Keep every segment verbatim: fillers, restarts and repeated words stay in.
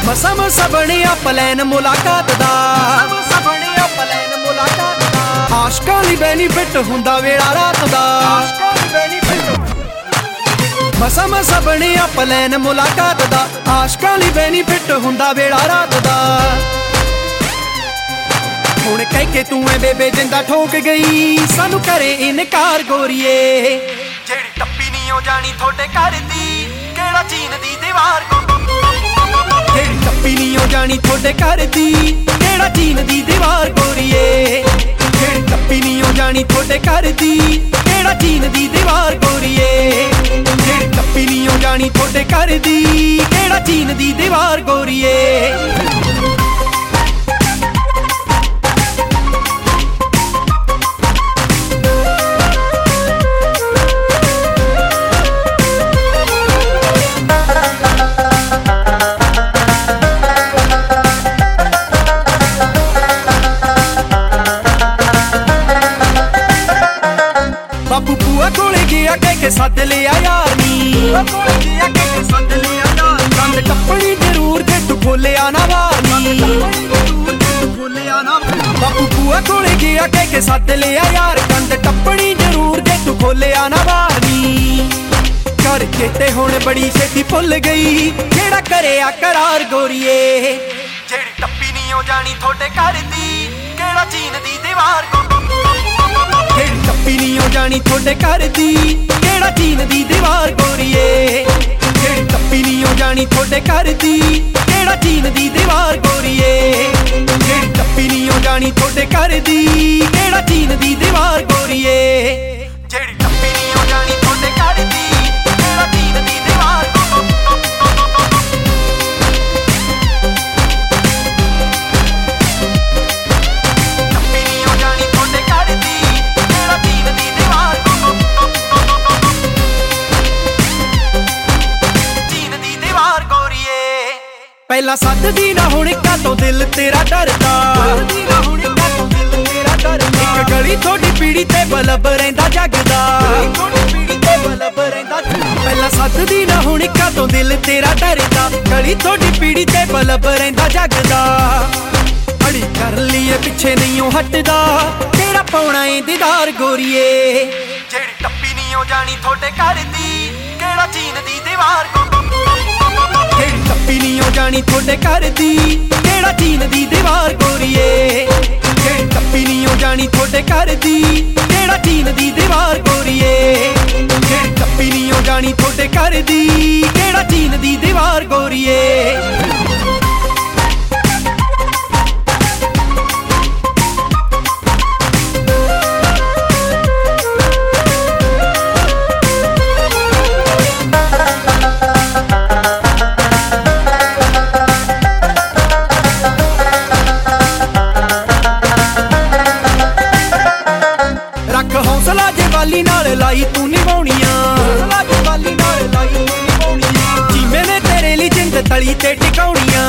ਮਸਾ ਮਸਾ ਬਣਿਆ ਪਲਾਨ ਮੁਲਾਕਾਤ ਦਾ, ਮਸਾ ਬਣਿਆ ਪਲਾਨ ਮੁਲਾਕਾਤ ਦਾ। ਆਸ਼ਕਾਂ ਲਈ ਬੈਨੀਫਿਟ ਹੁੰਦਾ ਵੇਲਾ ਰਾਤ ਦਾ, ਆਸ਼ਕਾਂ ਲਈ ਬੈਨੀਫਿਟ। ਮਸਾ ਮਸਾ ਬਣਿਆ ਪਲਾਨ ਮੁਲਾਕਾਤ ਦਾ, ਆਸ਼ਕਾਂ ਲਈ ਬੈਨੀਫਿਟ ਹੁੰਦਾ ਵੇਲਾ ਰਾਤ ਦਾ। ਹੁਣ ਕਹਿ ਕੇ ਤੂੰ ਐ ਬੇਬੇ ਜਿੰਦਾ ਠੋਕ ਗਈ, ਸਾਨੂੰ ਕਰੇ ਇਨਕਾਰ ਗੋਰੀਏ। ਜਿਹੜੀ ਟੱਪੀ ਨਹੀਂ ਉਹ ਜਾਣੀ ਥੋੜੇ ਘਰ ਦੀ, ਕਿਹੜਾ ਚੀਨ ਦੀ ਦੀਵਾਰ। ਜਿਹੜੀ ਟੱਪੀ ਨਹੀਂ ਉਹ ਜਾਣੀ ਥੋੜੇ ਘਰ ਦੀ, ਕਿਹੜਾ ਚੀਨ ਦੀ ਦੀਵਾਰ ਗੋਰੀਏ। ਜਿਹੜੀ ਟੱਪੀ ਨਹੀਂ ਉਹ ਜਾਣੀ ਥੋੜੇ ਘਰ ਦੀ, ਕਿਹੜਾ ਚੀਨ ਦੀ ਦੀਵਾਰ ਗੋਰੀਏ। ਜਿਹੜੀ ਟੱਪੀ ਨਹੀਂ ਉਹ ਜਾਣੀ ਥੋੜੇ ਘਰ ਦੀ, ਕਿਹੜਾ ਚੀਨ ਦੀ ਦੀਵਾਰ ਗੋਰੀਏ। ਬਾਪੂ ਭੂਆ ਕੋਲੇ ਗਿਆ ਕਹਿ ਕੇ ਸੱਦ ਲਿਆ ਯਾਰ ਨੀ, ਕੋਲੇ ਗਿਆ ਕਹਿ ਕੇ ਸੱਦ ਲਿਆ ਯਾਰ। ਕੰਧ ਟੱਪਣੀ ਜ਼ਰੂਰ ਜੇ ਤੂੰ ਖੋਲਿਆ ਨਾ ਵਾਰ ਨੀ, ਜ਼ਰੂਰ ਜੇ ਤੂੰ ਖੋਲਿਆ ਨਾ। ਬਾਪੂ ਭੂਆ ਕੋਲੇ ਗਿਆ ਕਹਿ ਕੇ ਸੱਦ ਲਿਆ ਯਾਰ, ਕੰਧ ਟੱਪਣੀ ਜ਼ਰੂਰ ਜੇ ਤੂੰ ਖੋਲਿਆ ਨਾ ਵਾਰ ਨੀ। ਕਰ ਚੇਤੇ ਹੁਣ ਬੜੀ ਛੇਤੀ ਭੁੱਲ ਗਈ, ਜਿਹੜਾ ਕਰਿਆ ਕਰਾਰ ਗੋਰੀਏ। ਜਿਹੜੀ ਟੱਪੀ ਨਹੀਂ ਉਹ ਜਾਣੀ ਥੋੜੇ ਘਰ ਦੀ, ਕਿਹੜਾ ਚੀਨ ਦੀ ਦੀਵਾਰ। ਜਿਹੜੀ ਟੱਪੀ ਨਹੀਂ ਉਹ ਜਾਣੀ ਥੋੜੇ ਘਰ ਦੀ, ਕਿਹੜਾ ਚੀਨ ਦੀ ਦੀਵਾਰ ਗੋਰੀਏ। ਜਿਹੜੀ ਟੱਪੀ ਨਹੀਂ ਉਹ ਜਾਣੀ ਥੋੜੇ ਘਰ ਦੀ, ਕਿਹੜਾ ਚੀਨ ਦੀ ਦੀਵਾਰ ਗੋਰੀਏ। ਜਿਹੜੀ ਟੱਪੀ ਨਹੀਂ ਉਹ ਜਾਣੀ ਥੋੜੇ ਘਰ ਦੀ, ਕਿਹੜਾ ਚੀਨ ਦੀ ਦੀਵਾਰ ਗੋਰੀਏ। ਜਿਹੜੀ ਟੱਪੀ ਨਹੀਂ ਉਹ ਜਾਣੀ ਥੋੜੇ ਘਰ ਦੀ, ਕਿਹੜਾ ਚੀਨ ਦੀ ਦੀਵਾਰ। ਪਹਿਲਾਂ ਸੱਦਦੀ ਨਾ ਹੁਣ ਕਾਤੋਂ ਦਿਲ ਤੇਰਾ ਡਰਦਾ, ਇੱਕ ਗਲੀ ਥੋੜੀ ਪੀੜੀ ਤੇ ਬਲਬ ਰਹਿੰਦਾ ਜਗਦਾ। ਪਹਿਲਾਂ ਸੱਦਦੀ ਨਾ ਹੁਣ ਕਾਤੋਂ ਦਿਲ ਤੇਰਾ ਡਰਦਾ, ਗਲੀ ਥੋੜੀ ਪੀੜੀ ਤੇ ਬਲਬ ਰਹਿੰਦਾ ਜਗਦਾ। ਅੜੀ ਕਰ ਲਈਏ ਪਿੱਛੇ ਨਹੀਂ ਉਹ ਹਟਦਾ, ਤੇਰਾ ਪਾਉਣਾ ਏ ਦੀਦਾਰ ਗੋਰੀਏ। ਜਿਹੜੀ ਟੱਪੀ ਨਹੀਂ ਉਹ ਜਾਣੀ ਥੋੜੇ ਘਰ ਦੀ, ਕਿਹੜਾ ਚੀਨ ਦੀ ਦੀਵਾਰ। ਜਿਹੜੀ ਟੱਪੀ ਨਹੀਂ ਉਹ ਜਾਣੀ ਥੋੜੇ ਘਰ ਦੀ, ਕਿਹੜਾ ਚੀਨ ਦੀ ਦੀਵਾਰ ਗੋਰੀਏ। ਜਿਹੜੀ ਟੱਪੀ ਨਹੀਂ ਉਹ ਜਾਣੀ ਥੋੜੇ ਘਰ ਦੀ, ਕਿਹੜਾ ਚੀਨ ਦੀ ਦੀਵਾਰ ਗੋਰੀਏ। ਜਿਹੜੀ ਟੱਪੀ ਨਹੀਂ ਉਹ ਜਾਣੀ ਥੋੜੇ ਘਰ ਦੀ, ਕਿਹੜਾ ਚੀਨ ਦੀ ਦੀਵਾਰ ਗੋਰੀਏ। ਰੱਖ ਹੌਸਲਾ ਜੇ ਵਾਲੀ ਨਾਲ ਲਾਈ ਤੂੰ ਨਿਭਾਉਣੀਆਂ, ਜਿਵੇਂ ਨੇ ਤੇਰੇ ਲਈ ਜਿੰਦ ਤਲੀ ਤੇ ਟਿਕਾਉਣੀਆਂ।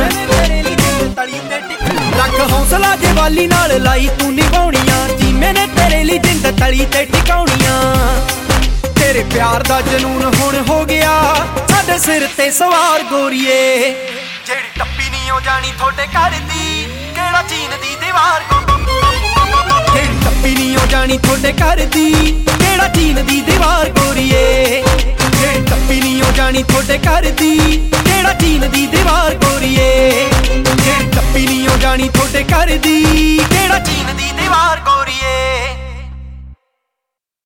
ਰੱਖ ਹੌਸਲਾ ਜੇ ਵਾਲੀ ਨਾਲ ਲਾਈ ਤੂੰ ਨਿਭਾਉਣੀਆਂ, ਜਿਵੇਂ ਨੇ ਤੇਰੇ ਲਈ ਜਿੰਦ ਤਲੀ ਤੇ ਟਿਕਾਉਣੀਆਂ। ਤੇਰੇ ਪਿਆਰ ਦਾ ਜਨੂਨ ਹੁਣ ਹੋ ਗਿਆ ਸਾਡੇ ਸਿਰ ਤੇ ਸਵਾਰ ਗੋਰੀਏ। ਜਿਹੜੀ ਟੱਪੀ ਨਹੀਂ ਉਹ ਜਾਣੀ ਥੋੜੇ ਘਰ ਦੀ, ਕਿਹੜਾ ਚੀਨ ਦੀ ਦੀਵਾਰ। ਜਿਹੜੀ ਟੱਪੀ ਨਹੀਂ ਉਹ ਜਾਣੀ ਥੋੜੇ ਘਰ ਦੀ, ਕਿਹੜਾ ਚੀਨ ਦੀ ਦੀਵਾਰ ਗੋਰੀਏ। ਜਿਹੜੀ ਟੱਪੀ ਨਹੀਂ ਉਹ ਜਾਣੀ ਥੋੜੇ ਘਰ ਦੀ, ਕਿਹੜਾ ਚੀਨ ਦੀ ਦੀਵਾਰ ਗੋਰੀਏ। ਜਿਹੜੀ ਟੱਪੀ ਨਹੀਂ ਉਹ ਜਾਣੀ ਥੋੜੇ ਘਰ ਦੀ, ਕਿਹੜਾ ਚੀਨ ਦੀ ਦੀਵਾਰ ਗੋਰੀਏ।